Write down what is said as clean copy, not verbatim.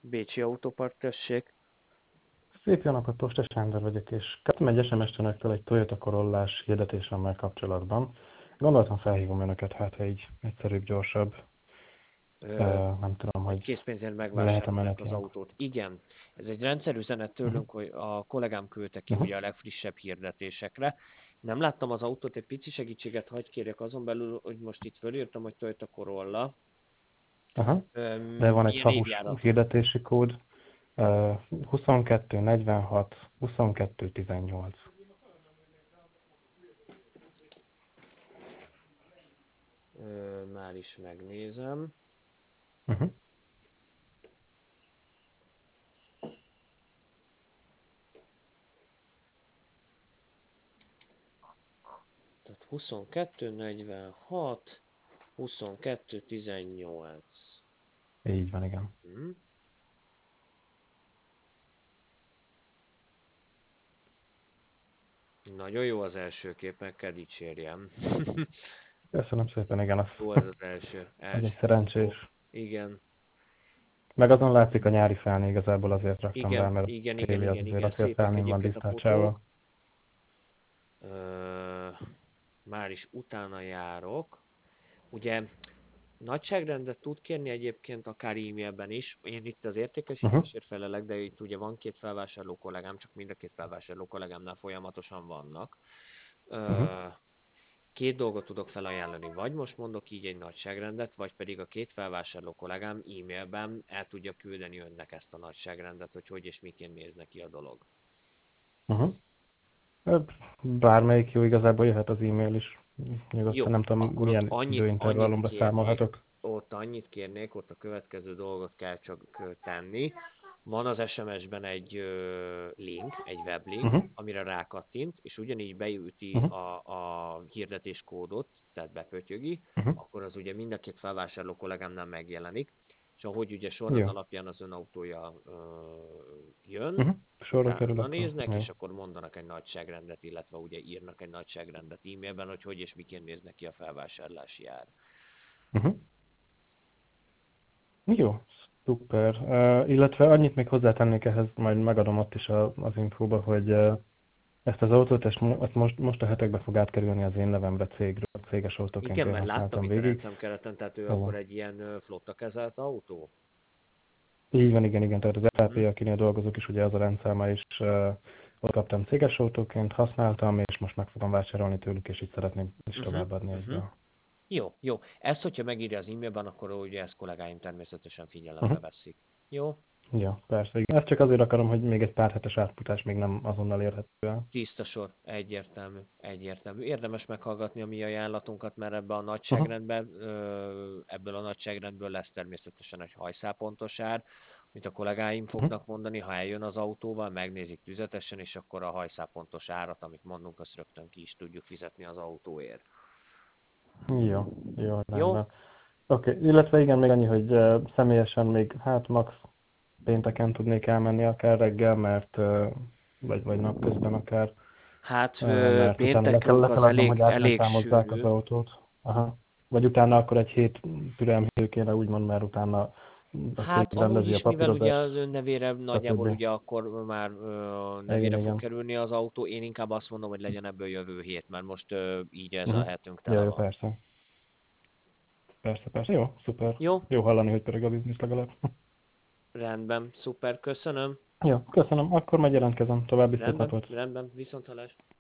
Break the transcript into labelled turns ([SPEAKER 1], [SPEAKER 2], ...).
[SPEAKER 1] Bécsi Autópark, tessék.
[SPEAKER 2] Szép jó napot, Postes Sándor vagyok, és kaptam egy SMS-t önöktől egy Toyota Corollás hirdetésemmel kapcsolatban. Gondoltam, felhívom önöket, hát ha így egyszerűbb, gyorsabb.
[SPEAKER 1] Ö,
[SPEAKER 2] Nem tudom,
[SPEAKER 1] hogy
[SPEAKER 2] hogy
[SPEAKER 1] készpénzért
[SPEAKER 2] lehet-e
[SPEAKER 1] megvásárolják az
[SPEAKER 2] ilyenkor.
[SPEAKER 1] autót. Igen, ez egy rendszerüzenet
[SPEAKER 2] Uh-huh.
[SPEAKER 1] tőlünk, hogy a kollégám küldte ki
[SPEAKER 2] Uh-huh.
[SPEAKER 1] ugye a legfrissebb hirdetésekre. Nem láttam az autót, egy pici segítséget hagy kérjek azon belül, hogy most itt fölírtam, hogy Toyota Corolla.
[SPEAKER 2] Uh-huh. De van egy
[SPEAKER 1] Milyen
[SPEAKER 2] FAHUS
[SPEAKER 1] évjárat?
[SPEAKER 2] hirdetési kód, 22 46 22 18.
[SPEAKER 1] Már is megnézem.
[SPEAKER 2] Uh-huh.
[SPEAKER 1] Tehát 22, 46, 22, 18.
[SPEAKER 2] Így van, igen.
[SPEAKER 1] Hm? Nagyon jó az első kép, meg kell dicsérjem.
[SPEAKER 2] Köszönöm szépen, igen, az,
[SPEAKER 1] Jó ez az első,
[SPEAKER 2] az egy
[SPEAKER 1] első fotó.
[SPEAKER 2] szerencsés.
[SPEAKER 1] Igen,
[SPEAKER 2] Meg azon látszik a nyári felni, igazából azért raktam be,
[SPEAKER 1] igen,
[SPEAKER 2] mert
[SPEAKER 1] igen, igen,
[SPEAKER 2] téli az
[SPEAKER 1] igen,
[SPEAKER 2] azért
[SPEAKER 1] igen, szépek
[SPEAKER 2] acélfelnén van
[SPEAKER 1] egyébként a
[SPEAKER 2] disztálcsával.
[SPEAKER 1] fotók. Ö, Már is utána járok. Ugye nagyságrendet tud kérni egyébként akár e-mailben is. Én itt az
[SPEAKER 2] Uh-huh.
[SPEAKER 1] értékesítésért felelek, de itt ugye van két felvásárló kollégám, csak mind a két felvásárló kollégámnál folyamatosan vannak.
[SPEAKER 2] Uh-huh.
[SPEAKER 1] Ö, Két dolgot tudok felajánlani, vagy most mondok így egy nagyságrendet, vagy pedig a két felvásárló kollégám e-mailben el tudja küldeni önnek ezt a nagyságrendet, hogy és miként néz neki a dolog.
[SPEAKER 2] Uh-huh. Bármelyik jó, igazából jöhet az e-mail is. Nyugodtan
[SPEAKER 1] Jó,
[SPEAKER 2] nem tudom,
[SPEAKER 1] akkor ott
[SPEAKER 2] milyen
[SPEAKER 1] annyit
[SPEAKER 2] időintervallumra
[SPEAKER 1] kérnék,
[SPEAKER 2] számolhatok.
[SPEAKER 1] ott a következő dolgot kell csak tenni. Van az SMS-ben egy link, egy weblink,
[SPEAKER 2] Uh-huh.
[SPEAKER 1] amire rákattint, és ugyanígy beüti
[SPEAKER 2] Uh-huh.
[SPEAKER 1] a hirdetéskódot, tehát bepötyögi,
[SPEAKER 2] Uh-huh.
[SPEAKER 1] akkor az ugye mind a két felvásárló kollégámnál megjelenik, és ahogy ugye sorrend
[SPEAKER 2] Jó.
[SPEAKER 1] alapján az ön autója jön,
[SPEAKER 2] Uh-huh. Sorra kerül
[SPEAKER 1] utána
[SPEAKER 2] akkor.
[SPEAKER 1] néznek,
[SPEAKER 2] Jó.
[SPEAKER 1] és akkor mondanak egy nagyságrendet, illetve ugye írnak egy nagyságrendet e-mailben, hogy és miként néz neki a felvásárlási ár.
[SPEAKER 2] Uh-huh. Jó, szuper. Illetve annyit még hozzátennék ehhez, majd megadom ott is az infóba, hogy ezt az autót, ezt most a hetekben fog átkerülni az én nevembe cégről, céges autóként
[SPEAKER 1] Igen,
[SPEAKER 2] én
[SPEAKER 1] mert láttam
[SPEAKER 2] használtam
[SPEAKER 1] itt a
[SPEAKER 2] végig.
[SPEAKER 1] rendszámkereten, tehát ő akkor
[SPEAKER 2] Igen.
[SPEAKER 1] egy ilyen flotta kezelt autó?
[SPEAKER 2] Így van, igen, igen, tehát az
[SPEAKER 1] Uh-huh.
[SPEAKER 2] LP, akinél dolgozok is, ugye az a rendszáma is, ott kaptam céges autóként, használtam, és most meg fogom vásárolni tőlük, és így szeretném is
[SPEAKER 1] Uh-huh.
[SPEAKER 2] továbbadni
[SPEAKER 1] Uh-huh.
[SPEAKER 2] egyből.
[SPEAKER 1] Jó, jó. Ezt, hogyha megírja az e-mailben, akkor ugye ezt kollégáim természetesen figyelembe
[SPEAKER 2] Uh-huh.
[SPEAKER 1] veszik. Jó?
[SPEAKER 2] Ja, persze. Igen. Ezt csak azért akarom, hogy még egy pár hetes átfutás még nem azonnal érhető el.
[SPEAKER 1] Tiszta sor, egyértelmű, egyértelmű. Érdemes meghallgatni a mi ajánlatunkat, mert
[SPEAKER 2] Uh-huh.
[SPEAKER 1] ebből a nagyságrendből lesz természetesen egy hajszálpontos ár, amit a kollégáim
[SPEAKER 2] Uh-huh.
[SPEAKER 1] fognak mondani, ha eljön az autóval, megnézik tüzetesen, és akkor a hajszálpontos árat, amit mondunk, azt rögtön ki is tudjuk fizetni az autóért.
[SPEAKER 2] Jó, jó,
[SPEAKER 1] Jó?
[SPEAKER 2] rendben. Oké, illetve igen, még annyi, hogy személyesen még, hát max pénteken tudnék elmenni akár reggel, mert, vagy napközben akár,
[SPEAKER 1] Hát
[SPEAKER 2] mert utána
[SPEAKER 1] péntekünk
[SPEAKER 2] le kell
[SPEAKER 1] az
[SPEAKER 2] adnom, hogy
[SPEAKER 1] elég
[SPEAKER 2] átrendszámozzák az
[SPEAKER 1] sűrű.
[SPEAKER 2] autót. Aha. Vagy utána akkor egy hét türelmidő kéne, úgymond, mert utána a cég
[SPEAKER 1] Hát amúgy
[SPEAKER 2] rendezi a
[SPEAKER 1] is, mivel ugye
[SPEAKER 2] papírozást,
[SPEAKER 1] az ön nevére nagyjából
[SPEAKER 2] stb.
[SPEAKER 1] ugye akkor már
[SPEAKER 2] Igen,
[SPEAKER 1] nevére fog
[SPEAKER 2] igen.
[SPEAKER 1] kerülni az autó, én inkább azt mondom, hogy legyen ebből jövő hét, mert most így ez a
[SPEAKER 2] Uh-huh.
[SPEAKER 1] hetünk
[SPEAKER 2] Jó,
[SPEAKER 1] tele
[SPEAKER 2] jó,
[SPEAKER 1] van.
[SPEAKER 2] persze. Persze, persze. Jó, szuper.
[SPEAKER 1] Jó?
[SPEAKER 2] Jó hallani, hogy pörög a biznisz legalább.
[SPEAKER 1] Rendben, szuper, köszönöm.
[SPEAKER 2] Jó, köszönöm. Akkor majd jelentkezem. További szép
[SPEAKER 1] Rendben,
[SPEAKER 2] napot.
[SPEAKER 1] rendben, viszonthallás.